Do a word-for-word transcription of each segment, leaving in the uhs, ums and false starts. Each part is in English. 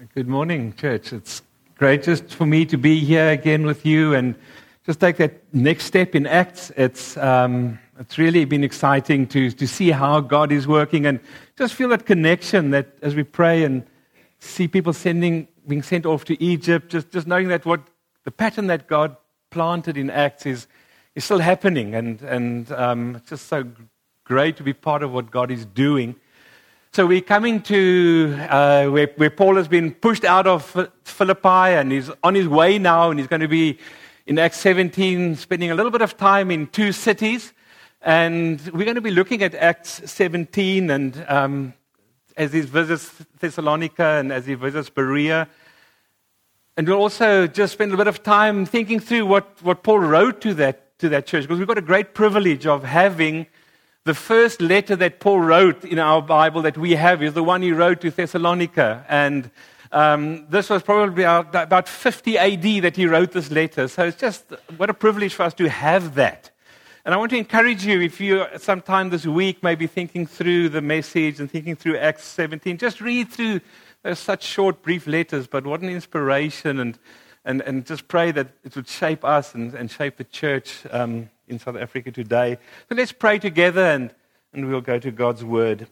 Good morning, church. It's great just for me to be here again with you and just take that next step in Acts. It's um, it's really been exciting to to see how God is working and just feel that connection that as we pray and see people sending being sent off to Egypt, just just knowing that what the pattern that God planted in Acts is is still happening, and and um, it's just so great to be part of what God is doing. So we're coming to uh, where, where Paul has been pushed out of Philippi and he's on his way now, and he's going to be in Acts seventeen, spending a little bit of time in two cities. And we're going to be looking at Acts seventeen, and um, as he visits Thessalonica and as he visits Berea. And we'll also just spend a bit of time thinking through what, what Paul wrote to that, to that church, because we've got a great privilege of having the first letter that Paul wrote in our Bible that we have is the one he wrote to Thessalonica. And um, this was probably about, about fifty A D that he wrote this letter. So it's just, what a privilege for us to have that. And I want to encourage you, if you sometime this week maybe thinking through the message and thinking through Acts seventeen, just read through those such short, brief letters, but what an inspiration, and and, and just pray that it would shape us and, and shape the church um in South Africa today. So let's pray together and, and we'll go to God's Word.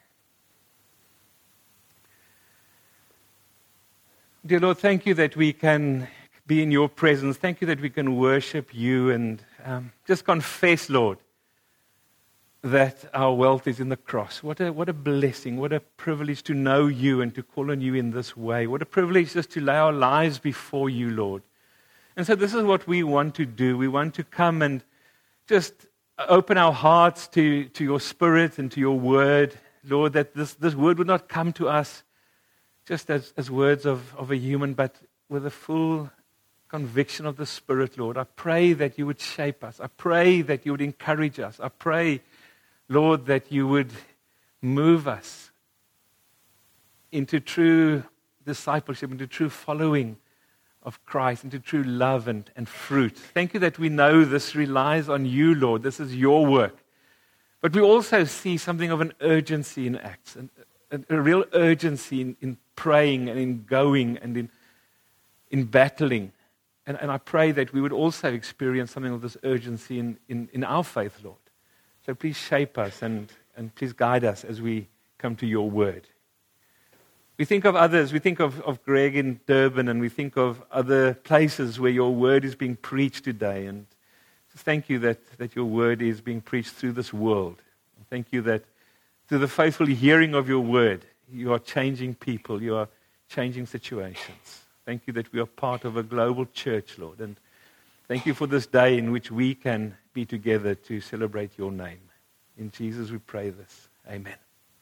Dear Lord, thank you that we can be in your presence. Thank you that we can worship you and um, just confess, Lord, that our wealth is in the cross. What a, what a blessing, what a privilege to know you and to call on you in this way. What a privilege just to lay our lives before you, Lord. And so this is what we want to do. We want to come and just open our hearts to, to your Spirit and to your Word, Lord, that this, this Word would not come to us just as, as words of, of a human, but with a full conviction of the Spirit, Lord. I pray that you would shape us. I pray that you would encourage us. I pray, Lord, that you would move us into true discipleship, into true following of Christ, into true love and, and fruit. Thank you that we know this relies on you, Lord. This is your work. But we also see something of an urgency in Acts, and a, a real urgency in, in praying and in going and in, in battling. And, and I pray that we would also experience something of this urgency in, in, in our faith, Lord. So please shape us and, and please guide us as we come to your word. We think of others, we think of, of Greg in Durban, and we think of other places where your word is being preached today. And thank you that, that your word is being preached through this world. Thank you that through the faithful hearing of your word, you are changing people, you are changing situations. Thank you that we are part of a global church, Lord. And thank you for this day in which we can be together to celebrate your name. In Jesus we pray this. Amen.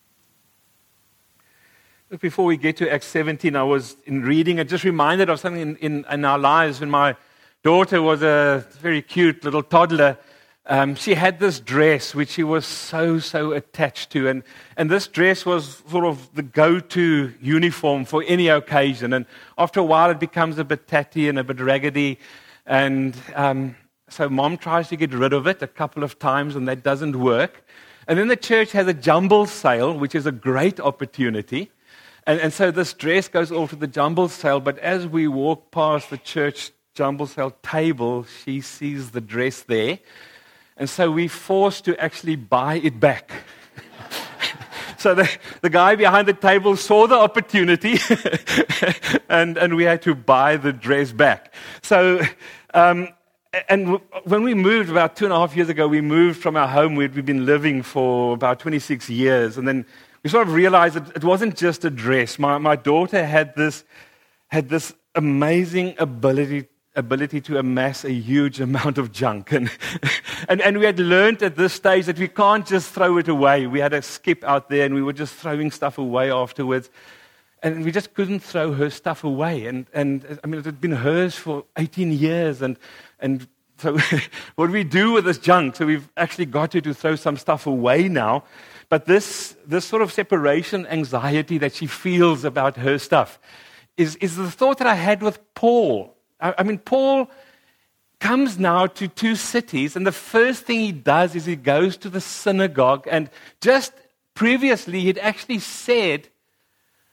Before we get to Acts seventeen, I was in reading and just reminded of something in, in, in our lives. When my daughter was a very cute little toddler, um, she had this dress which she was so, so attached to. And, and this dress was sort of the go-to uniform for any occasion. And after a while, it becomes a bit tatty and a bit raggedy. And um, so mom tries to get rid of it a couple of times, and that doesn't work. And then the church has a jumble sale, which is a great opportunity. And, and so this dress goes off to the jumble sale, but as we walk past the church jumble sale table, she sees the dress there. And so we're forced to actually buy it back. So the, the guy behind the table saw the opportunity, and, and we had to buy the dress back. So, um, and w- when we moved about two and a half years ago, we moved from our home where we'd been living for about twenty-six years, and then we sort of realized that it wasn't just a dress. My my daughter had this had this amazing ability ability to amass a huge amount of junk, and and and we had learned at this stage that we can't just throw it away. We had a skip out there, and we were just throwing stuff away afterwards, and we just couldn't throw her stuff away. And and I mean, it had been hers for eighteen years, and and so what do we do with this junk? So we've actually got her to throw some stuff away now. But this, this sort of separation anxiety that she feels about her stuff is, is the thought that I had with Paul. I, I mean, Paul comes now to two cities, and the first thing he does is he goes to the synagogue. And just previously, he'd actually said,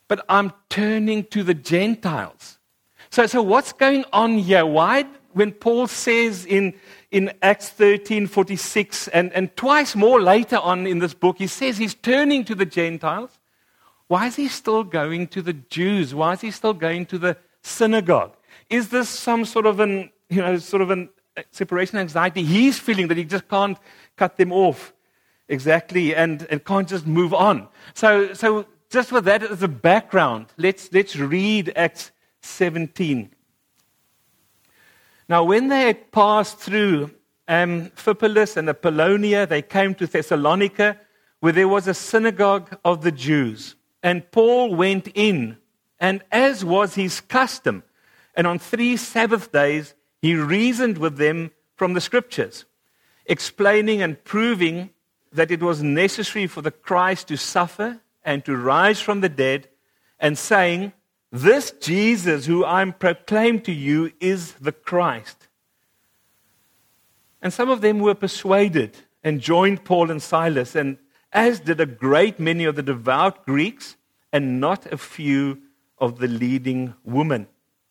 but I'm turning to the Gentiles. So, so what's going on here? Why, when Paul says in, in Acts thirteen forty-six, and, and twice more later on in this book, he says he's turning to the Gentiles, why is he still going to the Jews? Why is he still going to the synagogue? Is this some sort of an, you know, sort of an separation anxiety he's feeling that he just can't cut them off exactly and, and can't just move on? So, so just with that as a background, let's let's read Acts seventeen. Now, when they had passed through Amphipolis and Apollonia, they came to Thessalonica, where there was a synagogue of the Jews. And Paul went in, and as was his custom, and on three Sabbath days, he reasoned with them from the Scriptures, explaining and proving that it was necessary for the Christ to suffer and to rise from the dead, and saying, "This Jesus who I'm proclaimed to you is the Christ." And some of them were persuaded and joined Paul and Silas, and as did a great many of the devout Greeks, and not a few of the leading women.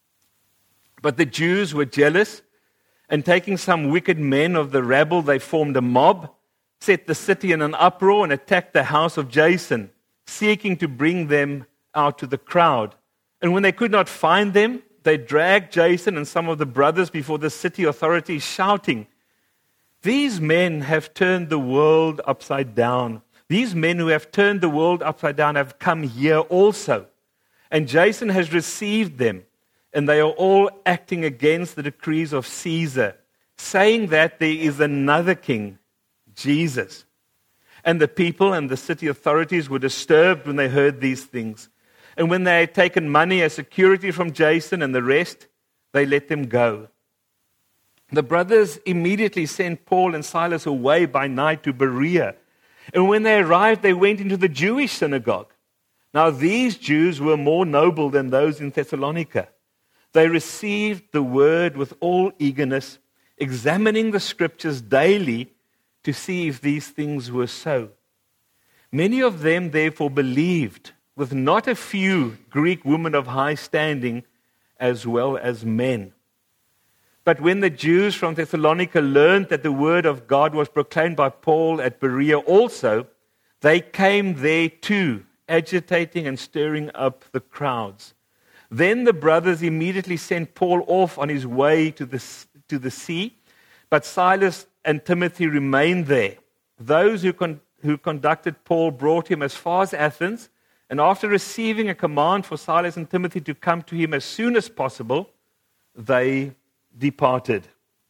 But the Jews were jealous, and taking some wicked men of the rabble, they formed a mob, set the city in an uproar, and attacked the house of Jason, seeking to bring them out to the crowd. And when they could not find them, they dragged Jason and some of the brothers before the city authorities, shouting, "These men have turned the world upside down. These men who have turned the world upside down have come here also. And Jason has received them, and they are all acting against the decrees of Caesar, saying that there is another king, Jesus." And the people and the city authorities were disturbed when they heard these things. And when they had taken money as security from Jason and the rest, they let them go. The brothers immediately sent Paul and Silas away by night to Berea. And when they arrived, they went into the Jewish synagogue. Now these Jews were more noble than those in Thessalonica. They received the word with all eagerness, examining the Scriptures daily to see if these things were so. Many of them therefore believed, with not a few Greek women of high standing, as well as men. But when the Jews from Thessalonica learned that the word of God was proclaimed by Paul at Berea also, they came there too, agitating and stirring up the crowds. Then the brothers immediately sent Paul off on his way to the, to the sea, but Silas and Timothy remained there. Those who, con, who conducted Paul brought him as far as Athens, and after receiving a command for Silas and Timothy to come to him as soon as possible, they departed.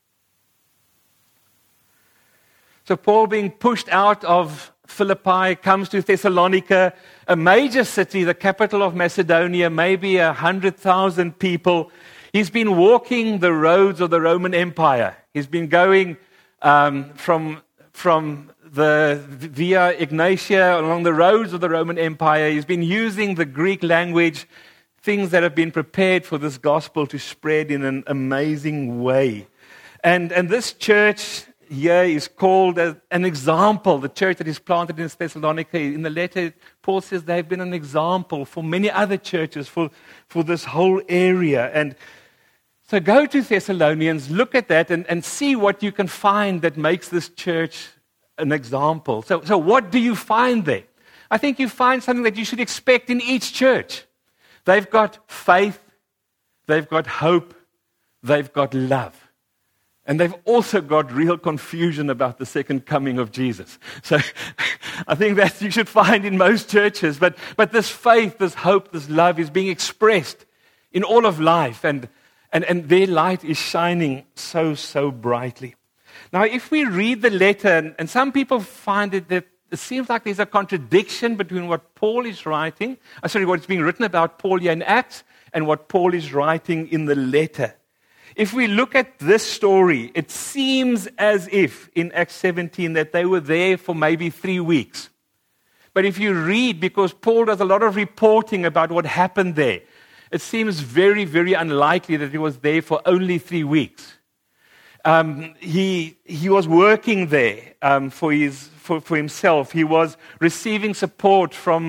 So Paul, being pushed out of Philippi, comes to Thessalonica, a major city, the capital of Macedonia, maybe a hundred thousand people. He's been walking the roads of the Roman Empire. He's been going um, from, from the Via Egnatia along the roads of the Roman Empire. He's been using the Greek language, things that have been prepared for this gospel to spread in an amazing way. And, and this church here is called as an example, the church that is planted in Thessalonica. In the letter, Paul says they've been an example for many other churches, for, for this whole area. And so go to Thessalonians, look at that, and, and see what you can find that makes this church an example. So, so what do you find there? I think you find something that you should expect in each church. They've got faith, they've got hope, they've got love. And they've also got real confusion about the second coming of Jesus. So I think that you should find in most churches. But, but this faith, this hope, this love is being expressed in all of life. And, and, and their light is shining so, so brightly. Now, if we read the letter, and, and some people find it that it seems like there's a contradiction between what Paul is writing, uh, sorry, what's being written about Paul here in Acts, and what Paul is writing in the letter. If we look at this story, it seems as if in Acts seventeen that they were there for maybe three weeks. But if you read, because Paul does a lot of reporting about what happened there, it seems very, very unlikely that he was there for only three weeks. Um, he he was working there um, for his for, for himself. He was receiving support from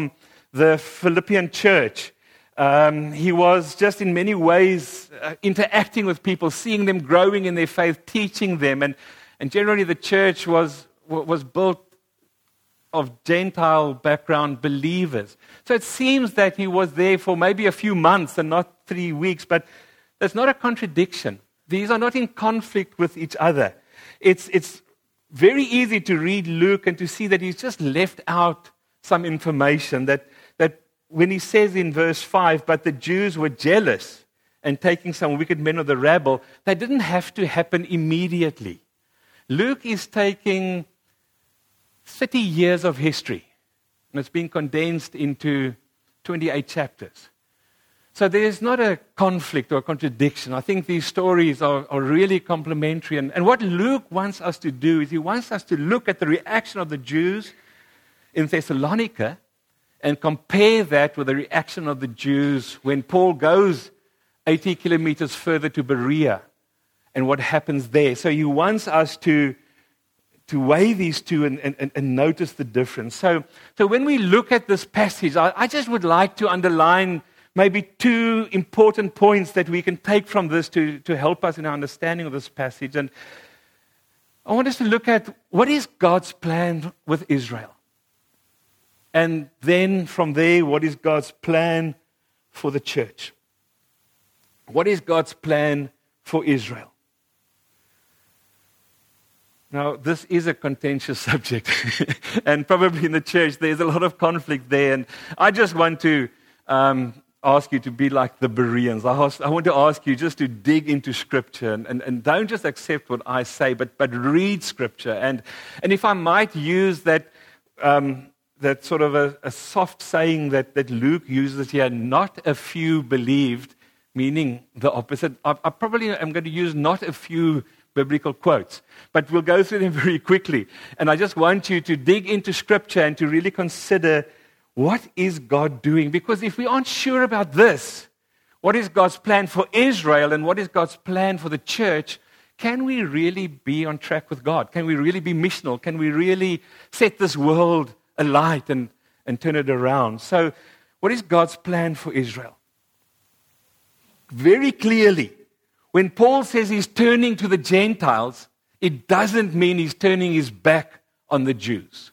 the Philippian church. Um, he was just in many ways uh, interacting with people, seeing them growing in their faith, teaching them. And, and generally the church was, was built of Gentile background believers. So it seems that he was there for maybe a few months and not three weeks, but that's not a contradiction. These are not in conflict with each other. It's, it's very easy to read Luke and to see that he's just left out some information that, that when he says in verse five, but the Jews were jealous and taking some wicked men of the rabble, that didn't have to happen immediately. Luke is taking thirty years of history, and it's been condensed into twenty-eight chapters. So there's not a conflict or a contradiction. I think these stories are, are really complementary. And, and what Luke wants us to do is he wants us to look at the reaction of the Jews in Thessalonica and compare that with the reaction of the Jews when Paul goes eighty kilometers further to Berea and what happens there. So he wants us to, to weigh these two and, and, and notice the difference. So, so when we look at this passage, I, I just would like to underline maybe two important points that we can take from this to, to help us in our understanding of this passage. And I want us to look at what is God's plan with Israel. And then from there, what is God's plan for the church? What is God's plan for Israel? Now, this is a contentious subject. And probably in the church, there's a lot of conflict there. And I just want to um, ask you to be like the Bereans. I, ask, I want to ask you just to dig into Scripture and, and, and don't just accept what I say, but, but read Scripture. And, and if I might use that... Um, that sort of a, a soft saying that, that Luke uses here, not a few believed, meaning the opposite. I, I probably am going to use not a few biblical quotes, but we'll go through them very quickly. And I just want you to dig into Scripture and to really consider what is God doing? Because if we aren't sure about this, what is God's plan for Israel and what is God's plan for the church, can we really be on track with God? Can we really be missional? Can we really set this world alight and, and turn it around? So, what is God's plan for Israel? Very clearly, when Paul says he's turning to the Gentiles, it doesn't mean he's turning his back on the Jews.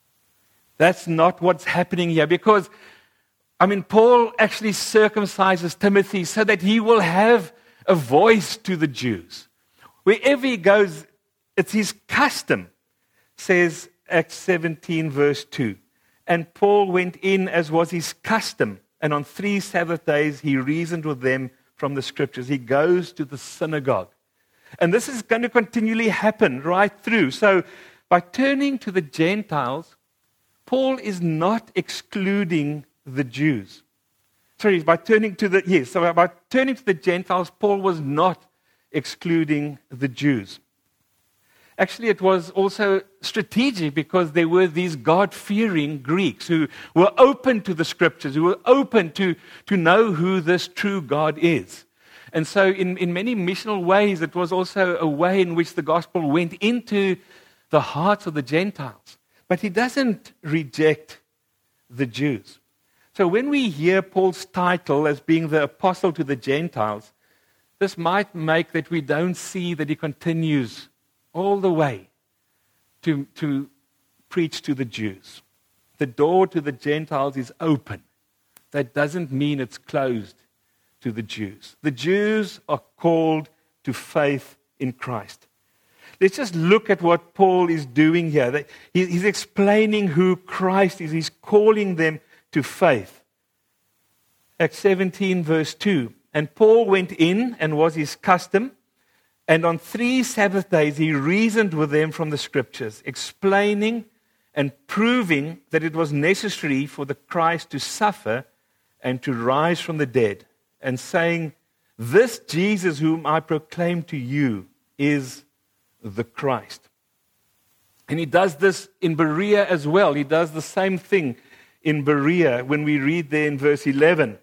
That's not what's happening here, because, I mean, Paul actually circumcises Timothy so that he will have a voice to the Jews. Wherever he goes, it's his custom, says Acts seventeen, verse two. And Paul went in as was his custom, and on three Sabbath days he reasoned with them from the Scriptures. He goes to the synagogue. And this is going to continually happen right through. So by turning to the Gentiles, Paul is not excluding the Jews. Sorry, by turning to the, yes, so by turning to the Gentiles, Paul was not excluding the Jews. Actually, it was also strategic because there were these God-fearing Greeks who were open to the Scriptures, who were open to, to know who this true God is. And so in, in many missional ways, it was also a way in which the gospel went into the hearts of the Gentiles. But he doesn't reject the Jews. So when we hear Paul's title as being the apostle to the Gentiles, this might make that we don't see that he continues all the way to, to preach to the Jews. The door to the Gentiles is open. That doesn't mean it's closed to the Jews. The Jews are called to faith in Christ. Let's just look at what Paul is doing here. He's explaining who Christ is. He's calling them to faith. Acts seventeen, verse two. And Paul went in, and was his custom, and on three Sabbath days he reasoned with them from the Scriptures, explaining and proving that it was necessary for the Christ to suffer and to rise from the dead, and saying, this Jesus whom I proclaim to you is the Christ. And he does this in Berea as well. He does the same thing in Berea when we read there in verse eleven.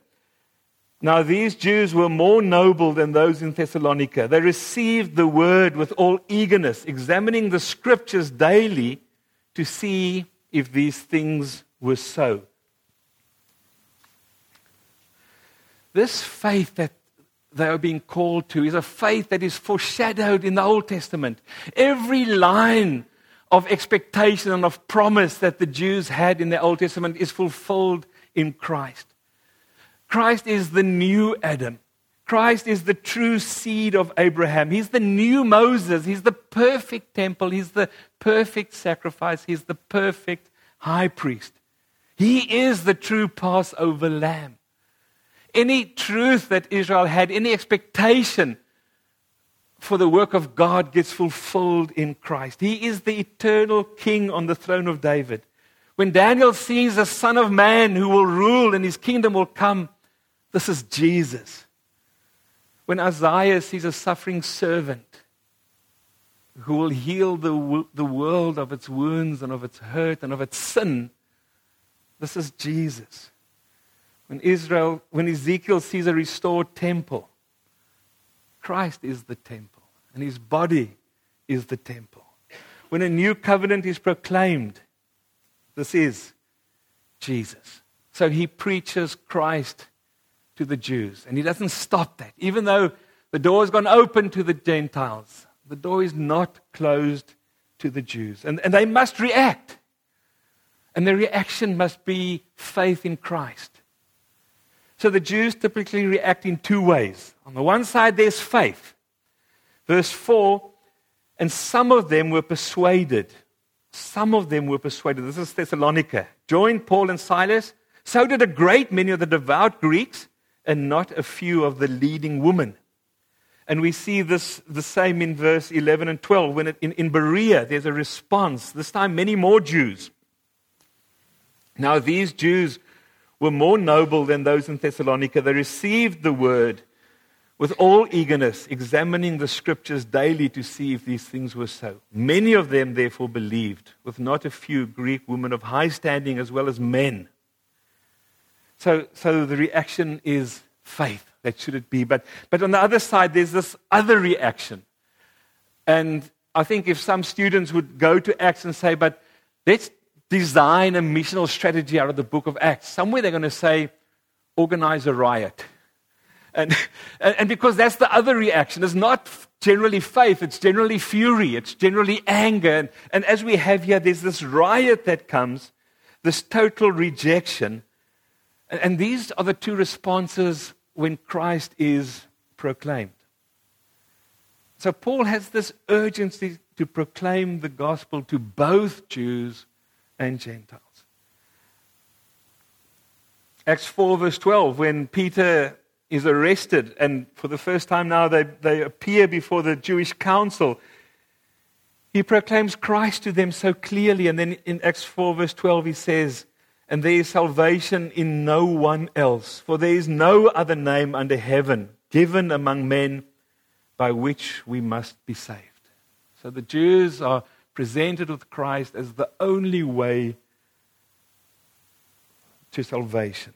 Now these Jews were more noble than those in Thessalonica. They received the word with all eagerness, examining the Scriptures daily to see if these things were so. This faith that they are being called to is a faith that is foreshadowed in the Old Testament. Every line of expectation and of promise that the Jews had in the Old Testament is fulfilled in Christ. Christ is the new Adam. Christ is the true seed of Abraham. He's the new Moses. He's the perfect temple. He's the perfect sacrifice. He's the perfect high priest. He is the true Passover lamb. Any truth that Israel had, any expectation for the work of God gets fulfilled in Christ. He is the eternal king on the throne of David. When Daniel sees a son of man who will rule and his kingdom will come, this is Jesus. When Isaiah sees a suffering servant who will heal the, the world of its wounds and of its hurt and of its sin, this is Jesus. When Israel, when Ezekiel sees a restored temple, Christ is the temple, and his body is the temple. When a new covenant is proclaimed, this is Jesus. So he preaches Christ to the Jews, and he doesn't stop that. Even though the door has gone open to the Gentiles, the door is not closed to the Jews. And, and they must react. And their reaction must be faith in Christ. So the Jews typically react in two ways. On the one side, there's faith. Verse four, and some of them were persuaded. Some of them were persuaded. This is Thessalonica. Joined Paul and Silas. So did a great many of the devout Greeks, and not a few of the leading women. And we see this the same in verse eleven and twelve. When it, in, in Berea, there's a response. This time, many more Jews. Now, these Jews were more noble than those in Thessalonica. They received the word with all eagerness, examining the scriptures daily to see if these things were so. Many of them, therefore, believed, with not a few Greek women of high standing as well as men. So, so the reaction is faith. That should it be. But, but on the other side, there's this other reaction. And I think if some students would go to Acts and say, but let's design a missional strategy out of the book of Acts, somewhere they're going to say, organize a riot. And, and, and because that's the other reaction. It's not generally faith. It's generally fury. It's generally anger. And, and as we have here, there's this riot that comes, this total rejection. And, and these are the two responses when Christ is proclaimed. So Paul has this urgency to proclaim the gospel to both Jews and Gentiles. Acts four verse twelve, when Peter is arrested, and for the first time now they, they appear before the Jewish council, he proclaims Christ to them so clearly. And then in Acts four verse twelve he says, and there is salvation in no one else, for there is no other name under heaven given among men by which we must be saved. So the Jews are presented with Christ as the only way to salvation.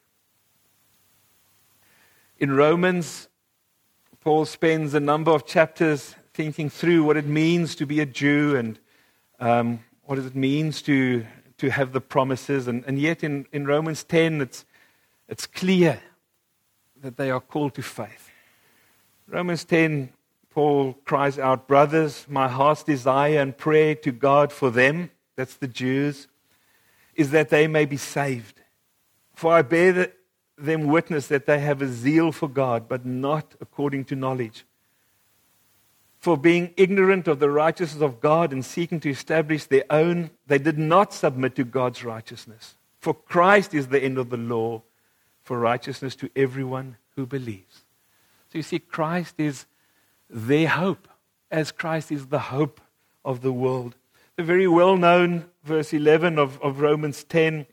In Romans, Paul spends a number of chapters thinking through what it means to be a Jew and um, what it means to to have the promises. And, and yet in, in Romans ten, it's, it's clear that they are called to faith. Romans ten, Paul cries out, brothers, my heart's desire and prayer to God for them, that's the Jews, is that they may be saved. For I bear the, them witness that they have a zeal for God, but not according to knowledge. For being ignorant of the righteousness of God and seeking to establish their own, they did not submit to God's righteousness. For Christ is the end of the law for righteousness to everyone who believes. So you see, Christ is their hope, as Christ is the hope of the world. The very well-known verse eleven of, of Romans ten.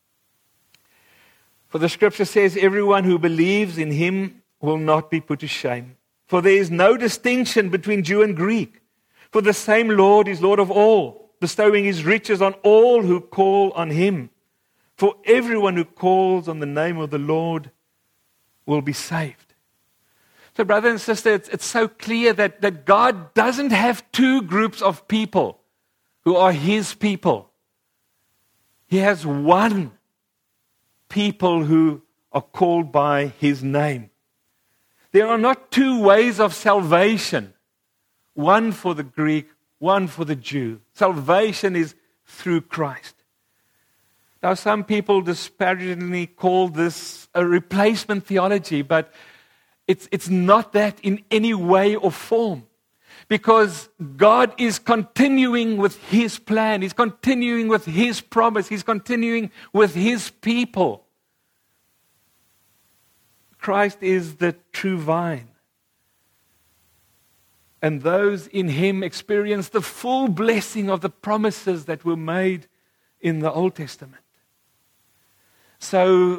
For the scripture says, everyone who believes in him will not be put to shame. For there is no distinction between Jew and Greek. For the same Lord is Lord of all, bestowing his riches on all who call on him. For everyone who calls on the name of the Lord will be saved. So brother and sister, it's, it's so clear that, that God doesn't have two groups of people who are his people. He has one people who are called by his name. There are not two ways of salvation, one for the Greek, one for the Jew. Salvation is through Christ. Now, some people disparagingly call this a replacement theology, but it's, it's not that in any way or form. Because God is continuing with His plan. He's continuing with His promise. He's continuing with His people. Christ is the true vine. And those in Him experience the full blessing of the promises that were made in the Old Testament. So,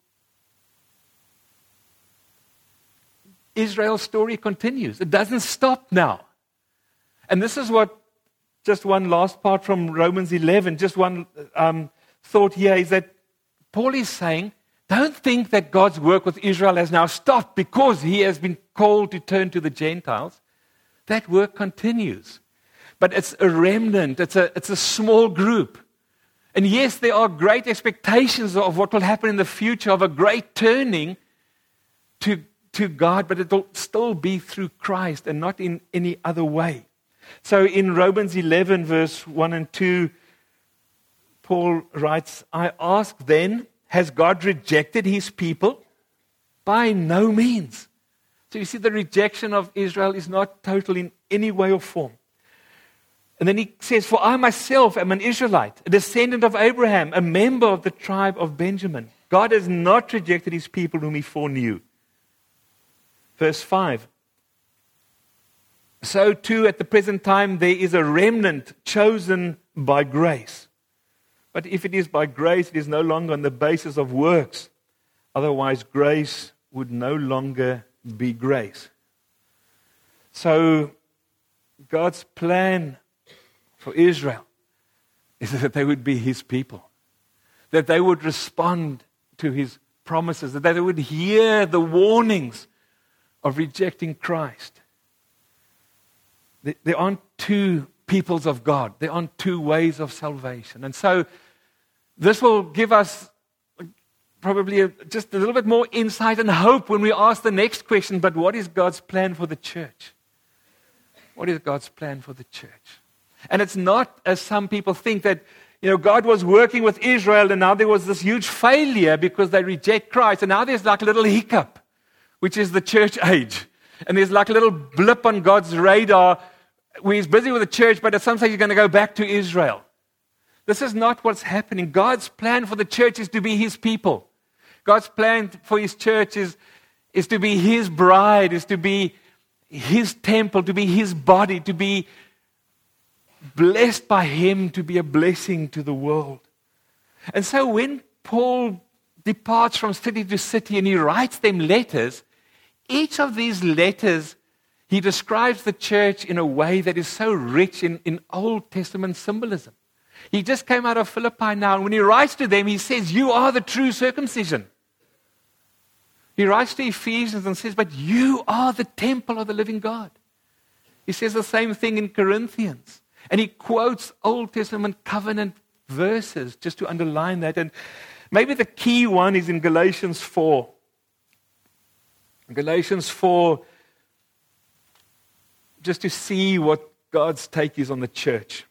Israel's story continues. It doesn't stop now. And this is what, just one last part from Romans eleven, just one um, thought here is that Paul is saying, don't think that God's work with Israel has now stopped because He has been called to turn to the Gentiles. That work continues. But it's a remnant, it's a, it's a small group. And yes, there are great expectations of what will happen in the future, of a great turning to, to God, but it will still be through Christ and not in any other way. So in Romans eleven, verse one and two, Paul writes, I ask then, has God rejected His people? By no means. So you see, the rejection of Israel is not total in any way or form. And then he says, for I myself am an Israelite, a descendant of Abraham, a member of the tribe of Benjamin. God has not rejected His people whom He foreknew. Verse five. So too, at the present time, there is a remnant chosen by grace. But if it is by grace, it is no longer on the basis of works. Otherwise, grace would no longer be grace. So, God's plan for Israel is that they would be His people. That they would respond to His promises. That they would hear the warnings of rejecting Christ. There aren't two peoples of God. There aren't two ways of salvation. And so this will give us probably a, just a little bit more insight and hope when we ask the next question, but what is God's plan for the church? What is God's plan for the church? And it's not, as some people think, that you know God was working with Israel and now there was this huge failure because they reject Christ. And now there's like a little hiccup, which is the church age. And there's like a little blip on God's radar where He's busy with the church, but at some stage He's going to go back to Israel. This is not what's happening. God's plan for the church is to be His people. God's plan for His church is, is to be His bride, is to be His temple, to be His body, to be blessed by Him, to be a blessing to the world. And so when Paul departs from city to city and he writes them letters, each of these letters, he describes the church in a way that is so rich in, in Old Testament symbolism. He just came out of Philippi now, and when he writes to them, he says, you are the true circumcision. He writes to Ephesians and says, but you are the temple of the living God. He says the same thing in Corinthians. And he quotes Old Testament covenant verses just to underline that. And maybe the key one is in Galatians four. Galatians four, just to see what God's take is on the church.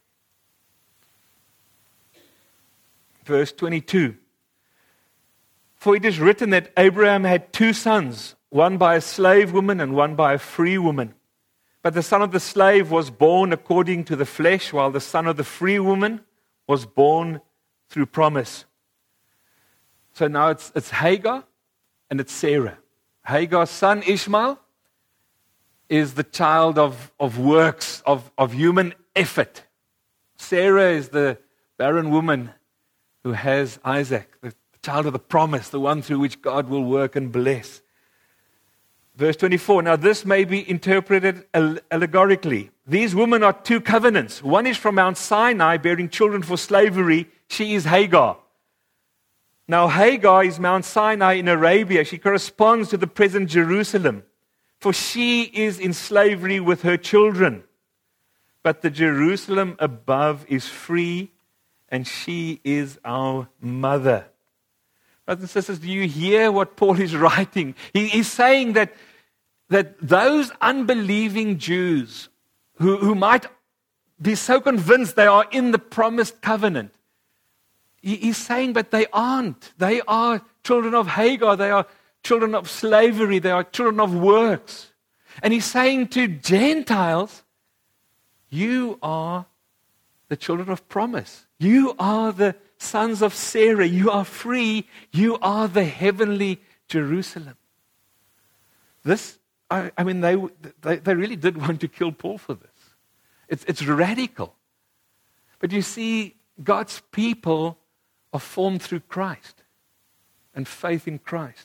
Verse twenty-two. For it is written that Abraham had two sons, one by a slave woman and one by a free woman. But the son of the slave was born according to the flesh, while the son of the free woman was born through promise. So now it's, it's Hagar and it's Sarah. Hagar's son Ishmael is the child of, of works, of, of human effort. Sarah is the barren woman who has Isaac, the child of the promise, the one through which God will work and bless. Verse twenty-four, now this may be interpreted allegorically. These women are two covenants. One is from Mount Sinai, bearing children for slavery. She is Hagar. Now Hagar is Mount Sinai in Arabia. She corresponds to the present Jerusalem, for she is in slavery with her children. But the Jerusalem above is free, and she is our mother. Brothers and sisters, do you hear what Paul is writing? He, he's saying that that those unbelieving Jews who, who might be so convinced they are in the promised covenant, he, he's saying, but they aren't. They are children of Hagar. They are children of slavery. They are children of works. And he's saying to Gentiles, you are the children of promise. You are the sons of Sarah. You are free. You are the heavenly Jerusalem. This, I, I mean, they, they they really did want to kill Paul for this. It's, it's radical. But you see, God's people are formed through Christ and faith in Christ.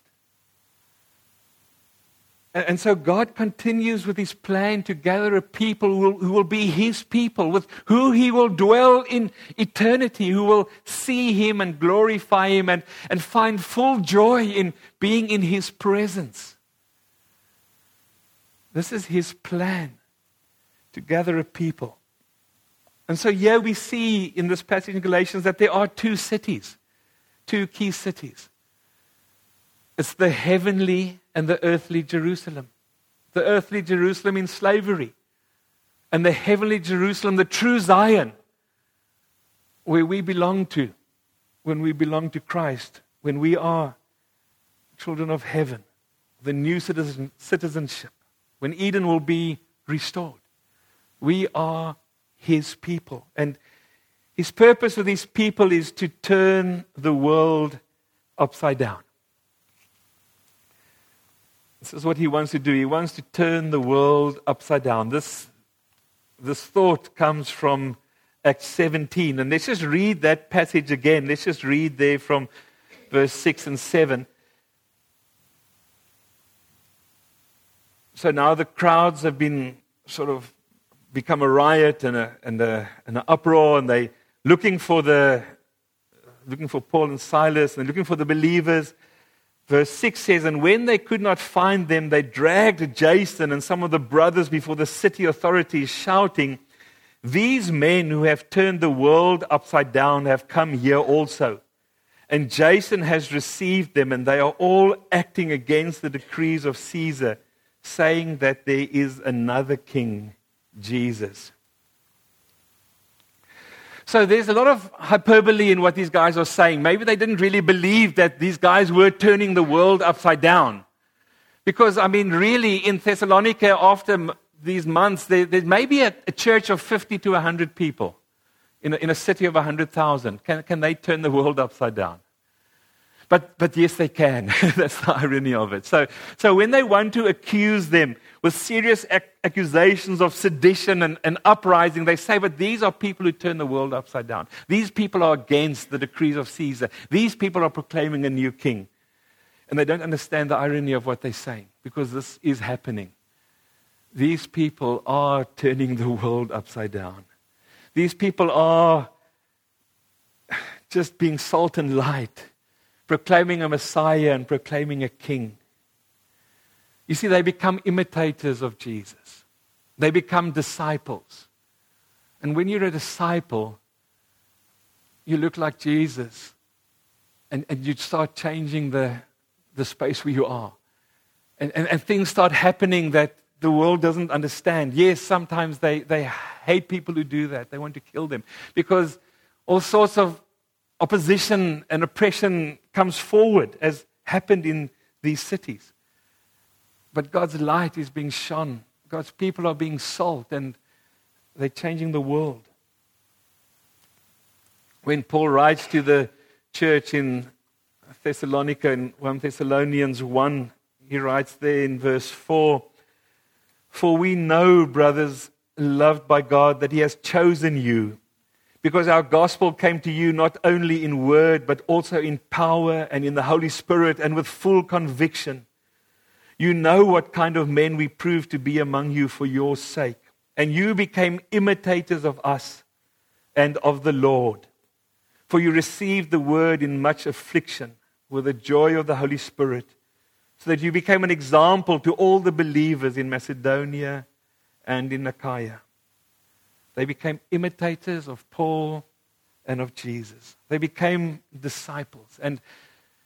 And, and so God continues with his plan to gather a people who will, who will be his people, with who he will dwell in eternity, who will see him and glorify him and, and find full joy in being in his presence. This is his plan, to gather a people. And so here we see in this passage in Galatians that there are two cities, two key cities. It's the heavenly and the earthly Jerusalem. The earthly Jerusalem in slavery, and the heavenly Jerusalem, the true Zion, where we belong to, when we belong to Christ, when we are children of heaven, the new citizen, citizenship, when Eden will be restored. We are his people. And his purpose with his people is to turn the world upside down. This is what he wants to do. He wants to turn the world upside down. This, this thought comes from Acts seventeen. And let's just read that passage again. Let's just read there from verse six and seven. So now the crowds have been sort of become a riot and a and a and an uproar, and they looking for the looking for Paul and Silas, and looking for the believers. Verse six says, and when they could not find them, they dragged Jason and some of the brothers before the city authorities, shouting, these men who have turned the world upside down have come here also. And Jason has received them, and they are all acting against the decrees of Caesar, saying that there is another king, Jesus. So there's a lot of hyperbole in what these guys are saying. Maybe they didn't really believe that these guys were turning the world upside down. Because, I mean, really, in Thessalonica, after m- these months, there, there may be a, a church of fifty to one hundred people in a, in a city of one hundred thousand. Can, can they turn the world upside down? But, but yes, they can. That's the irony of it. So, so when they want to accuse them with serious ac- accusations of sedition and, and uprising, they say, but these are people who turn the world upside down. These people are against the decrees of Caesar. These people are proclaiming a new king. And they don't understand the irony of what they're saying, because this is happening. These people are turning the world upside down. These people are just being salt and light, proclaiming a Messiah and proclaiming a king. You see, they become imitators of Jesus. They become disciples. And when you're a disciple, you look like Jesus. And, and you start changing the, the space where you are. And, and, and things start happening that the world doesn't understand. Yes, sometimes they, they hate people who do that. They want to kill them. Because all sorts of opposition and oppression comes forward, as happened in these cities. But God's light is being shone. God's people are being salt, and they're changing the world. When Paul writes to the church in Thessalonica, in First Thessalonians one, he writes there in verse four, for we know, brothers, loved by God, that he has chosen you, because our gospel came to you not only in word, but also in power and in the Holy Spirit and with full conviction. You know what kind of men we proved to be among you for your sake. And you became imitators of us and of the Lord. For you received the word in much affliction with the joy of the Holy Spirit, so that you became an example to all the believers in Macedonia and in Achaia. They became imitators of Paul and of Jesus. They became disciples. And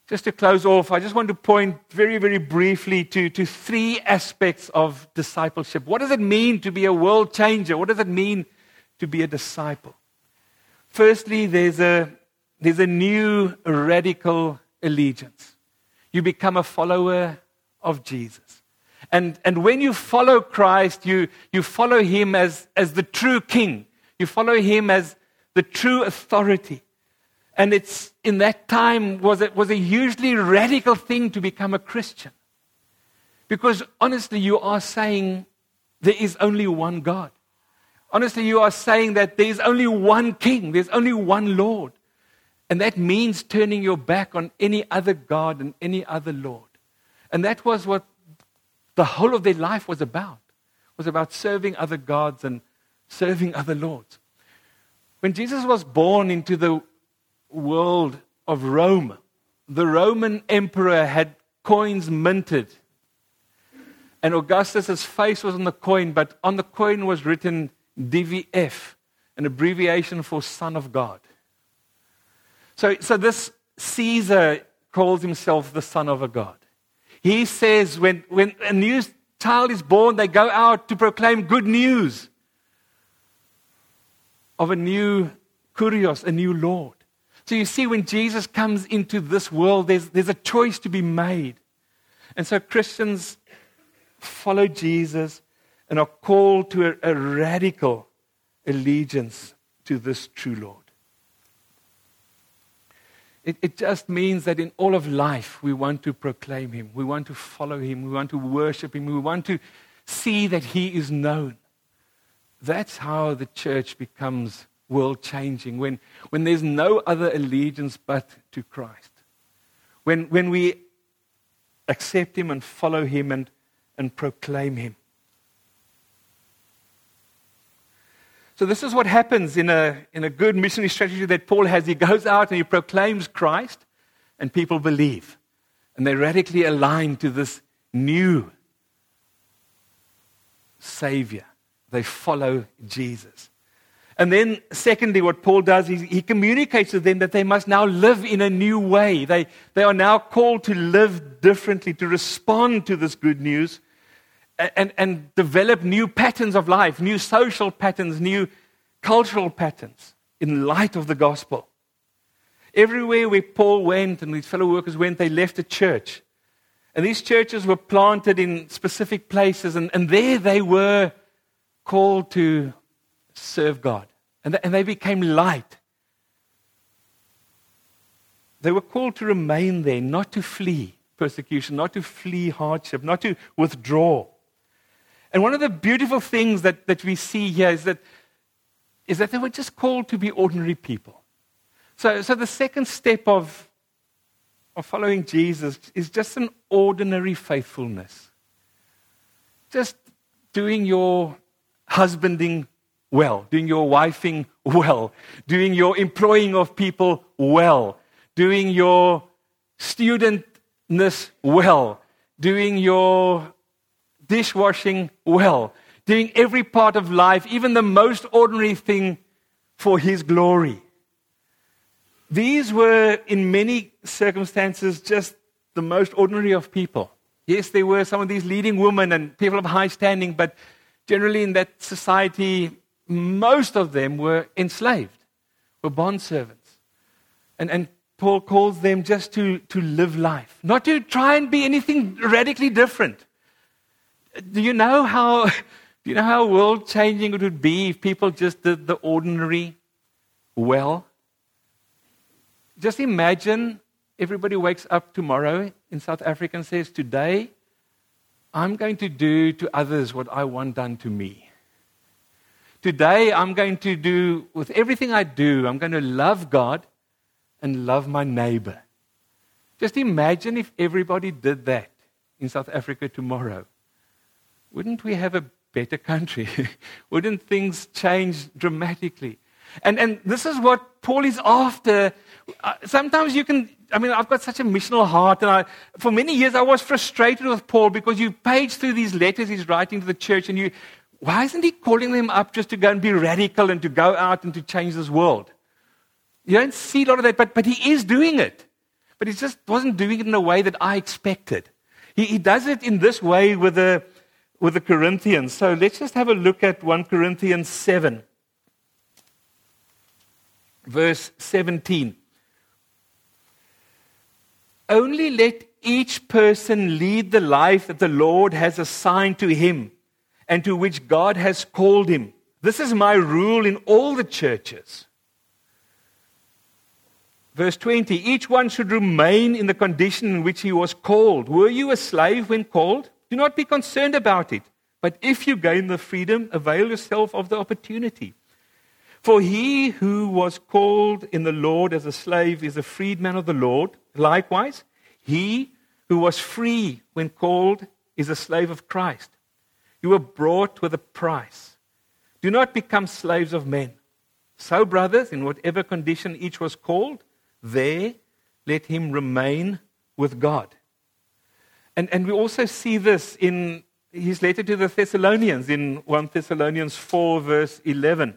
just to close off, I just want to point very, very briefly to, to three aspects of discipleship. What does it mean to be a world changer? What does it mean to be a disciple? Firstly, there's a, there's a new radical allegiance. You become a follower of Jesus. And, and when you follow Christ, you, you follow him as, as the true king. You follow him as the true authority. And it's in that time was it was a hugely radical thing to become a Christian. Because honestly, you are saying there is only one God. Honestly, you are saying that there is only one king, there's only one Lord. And that means turning your back on any other God and any other Lord. And that was what the whole of their life was about. It was about serving other gods and serving other lords. When Jesus was born into the world of Rome, the Roman emperor had coins minted. And Augustus' face was on the coin, but on the coin was written D V F, an abbreviation for Son of God. So, so this Caesar calls himself the Son of a God. He says when, when a new child is born, they go out to proclaim good news of a new Kurios, a new Lord. So you see, when Jesus comes into this world, there's, there's a choice to be made. And so Christians follow Jesus and are called to a, a radical allegiance to this true Lord. It, it just means that in all of life, we want to proclaim him. We want to follow him. We want to worship him. We want to see that he is known. That's how the church becomes world-changing, when, when there's no other allegiance but to Christ. When, when we accept him and follow him and, and proclaim him. So this is what happens in a, in a good missionary strategy that Paul has. He goes out and he proclaims Christ, and people believe. And they radically align to this new Savior. They follow Jesus. And then, secondly, what Paul does is he communicates to them that they must now live in a new way. They, they are now called to live differently, to respond to this good news, and, and develop new patterns of life, new social patterns, new cultural patterns in light of the gospel. Everywhere where Paul went and his fellow workers went, they left a church. And these churches were planted in specific places, and, and there they were called to serve God. And, th- and they became light. They were called to remain there, not to flee persecution, not to flee hardship, not to withdraw. And one of the beautiful things that, that we see here is that, is that they were just called to be ordinary people. So, so the second step of, of following Jesus is just an ordinary faithfulness. Just doing your husbanding well, doing your wifing well, doing your employing of people well, doing your studentness well, doing your dishwashing well, doing every part of life, even the most ordinary thing, for his glory. These were, in many circumstances, just the most ordinary of people. Yes, there were some of these leading women and people of high standing, but generally in that society, most of them were enslaved, were bondservants. And, and Paul calls them just to, to live life, not to try and be anything radically different. Do you know how, do you know how world-changing it would be if people just did the ordinary well? Just imagine everybody wakes up tomorrow in South Africa and says, today, I'm going to do to others what I want done to me. Today, I'm going to do, with everything I do, I'm going to love God and love my neighbor. Just imagine if everybody did that in South Africa tomorrow. Wouldn't we have a better country? Wouldn't things change dramatically? And, and this is what Paul is after. Uh, sometimes you can, I mean, I've got such a missional heart, and I, for many years I was frustrated with Paul because you page through these letters he's writing to the church, and you, why isn't he calling them up just to go and be radical and to go out and to change this world? You don't see a lot of that, but, but he is doing it. but he just wasn't doing it in a way that I expected. He, he does it in this way with the, with the Corinthians. So let's just have a look at First Corinthians seven, verse seventeen. Only let each person lead the life that the Lord has assigned to him and to which God has called him. This is my rule in all the churches. Verse twenty, each one should remain in the condition in which he was called. Were you a slave when called? Do not be concerned about it. But if you gain the freedom, avail yourself of the opportunity. For he who was called in the Lord as a slave is a freedman of the Lord. Likewise, he who was free when called is a slave of Christ. You were bought with a price. Do not become slaves of men. So, brothers, in whatever condition each was called, there let him remain with God. And, and we also see this in his letter to the Thessalonians in First Thessalonians four, verse eleven.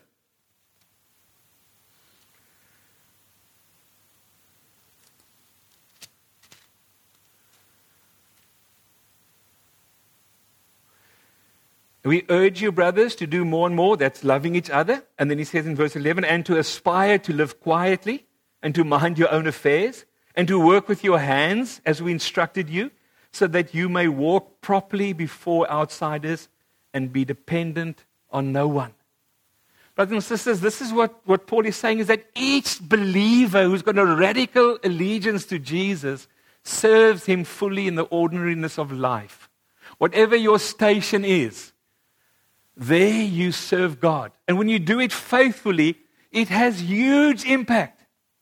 We urge you, brothers, to do more and more. That's loving each other. And then he says in verse eleven, and to aspire to live quietly and to mind your own affairs and to work with your hands as we instructed you, so that you may walk properly before outsiders and be dependent on no one. Brothers and sisters, this is what, what Paul is saying, is that each believer who's got a radical allegiance to Jesus serves him fully in the ordinariness of life. Whatever your station is, there you serve God. And when you do it faithfully, it has huge impact.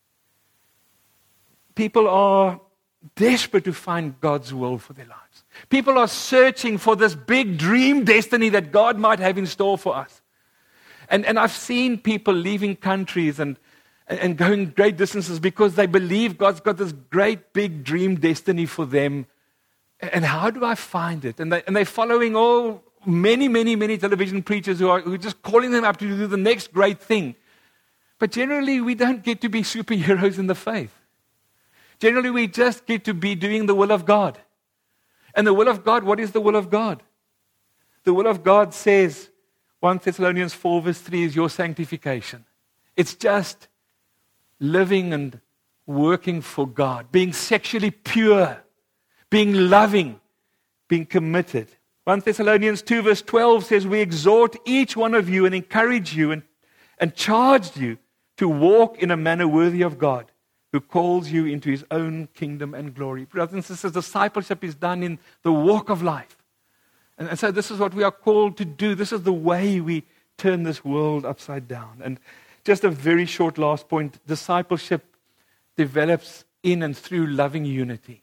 People are desperate to find God's will for their lives. People are searching for this big dream destiny that God might have in store for us. And, and I've seen people leaving countries and, and going great distances because they believe God's got this great big dream destiny for them. And how do I find it? And, they, and they're following all many, many, many television preachers who are, who are just calling them up to do the next great thing. But generally, we don't get to be superheroes in the faith. Generally, we just get to be doing the will of God. And the will of God, what is the will of God? The will of God says, First Thessalonians four, verse three is your sanctification. It's just living and working for God, being sexually pure, being loving, being committed. First Thessalonians two, verse twelve says, we exhort each one of you and encourage you and, and charge you to walk in a manner worthy of God, who calls you into his own kingdom and glory. Brothers and sisters, discipleship is done in the walk of life. And, and so this is what we are called to do. This is the way we turn this world upside down. And just a very short last point. Discipleship develops in and through loving unity.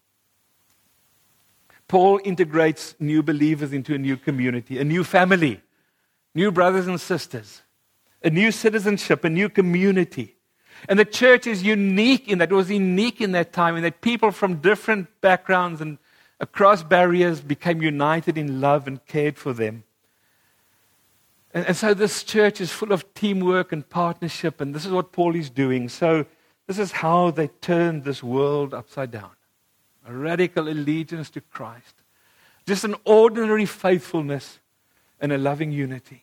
Paul integrates new believers into a new community, a new family, new brothers and sisters, a new citizenship, a new community. And the church is unique in that. It was unique in that time, in that people from different backgrounds and across barriers became united in love and cared for them. And, and so this church is full of teamwork and partnership, and this is what Paul is doing. So this is how they turned this world upside down. A radical allegiance to Christ. Just an ordinary faithfulness and a loving unity.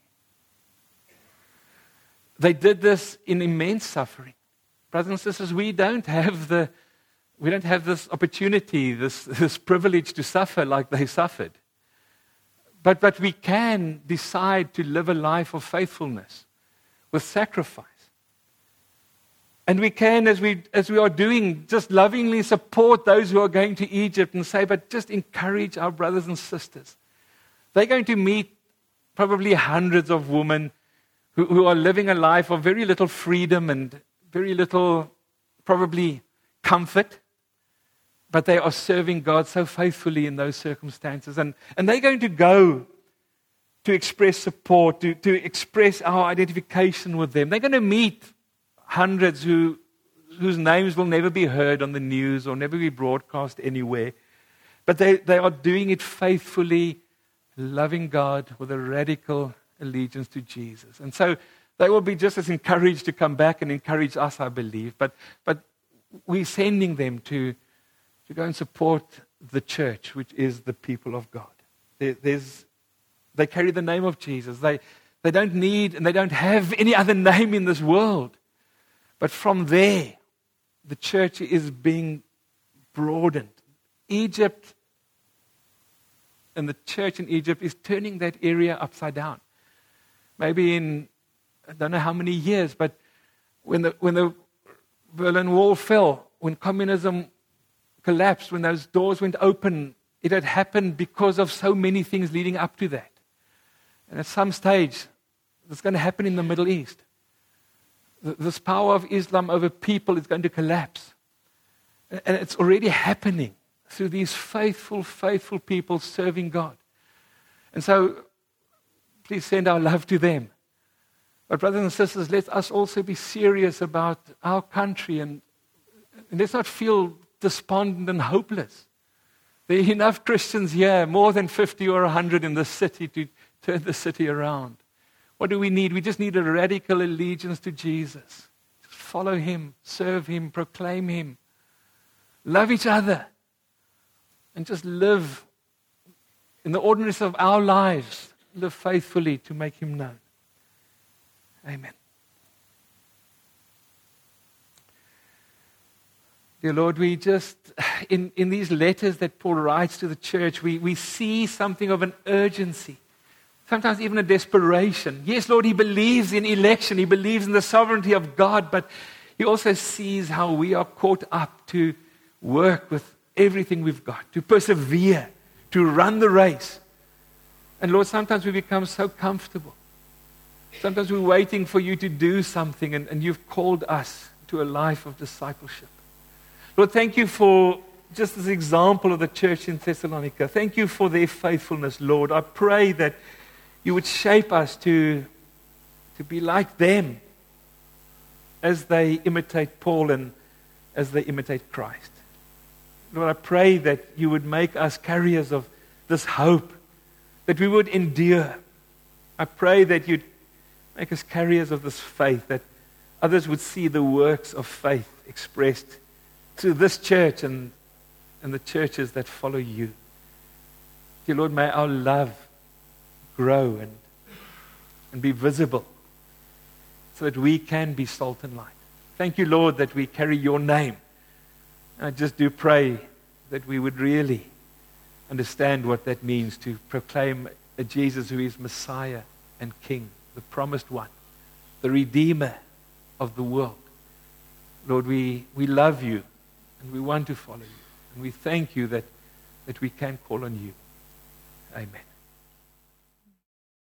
They did this in immense suffering. Brothers and sisters, we don't have the, we don't have this opportunity, this, this privilege to suffer like they suffered. But, but we can decide to live a life of faithfulness with sacrifice. And we can, as we, as we are doing, just lovingly support those who are going to Egypt and say, but just encourage our brothers and sisters. They're going to meet probably hundreds of women who, who are living a life of very little freedom and very little, probably, comfort, but they are serving God so faithfully in those circumstances. And, and they're going to go to express support, to, to express our identification with them. They're going to meet hundreds who, whose names will never be heard on the news or never be broadcast anywhere. But they, they are doing it faithfully, loving God with a radical allegiance to Jesus. And so they will be just as encouraged to come back and encourage us, I believe. But, but we're sending them to, to go and support the church, which is the people of God. There, there's, they carry the name of Jesus. They, they don't need and they don't have any other name in this world. But from there, the church is being broadened. Egypt and the church in Egypt is turning that area upside down. Maybe in, I don't know how many years, but when the, when the Berlin Wall fell, when communism collapsed, when those doors went open, it had happened because of so many things leading up to that. And at some stage, it's going to happen in the Middle East. This power of Islam over people is going to collapse. And it's already happening through these faithful, faithful people serving God. And so, please send our love to them. But brothers and sisters, let us also be serious about our country and, and let's not feel despondent and hopeless. There are enough Christians here, more than fifty or one hundred in the city to turn the city around. What do we need? We just need a radical allegiance to Jesus. Just follow Him, serve Him, proclaim Him. Love each other. And just live in the ordinariness of our lives. Live faithfully to make Him known. Amen. Dear Lord, we just, in, in these letters that Paul writes to the church, we, we see something of an urgency. Sometimes even a desperation. Yes, Lord, he believes in election. He believes in the sovereignty of God, but he also sees how we are caught up to work with everything we've got, to persevere, to run the race. And Lord, sometimes we become so comfortable. Sometimes we're waiting for you to do something, and, and you've called us to a life of discipleship. Lord, thank you for just this example of the church in Thessalonica. Thank you for their faithfulness, Lord. I pray that you would shape us to, to be like them as they imitate Paul and as they imitate Christ. Lord, I pray that you would make us carriers of this hope, that we would endure. I pray that you'd make us carriers of this faith, that others would see the works of faith expressed through this church and, and the churches that follow you. Dear Lord, may our love grow and, and be visible so that we can be salt and light. Thank you, Lord, that we carry your name. And I just do pray that we would really understand what that means to proclaim a Jesus who is Messiah and King, the promised one, the Redeemer of the world. Lord, we, we love you and we want to follow you. And we thank you that, that we can call on you. Amen.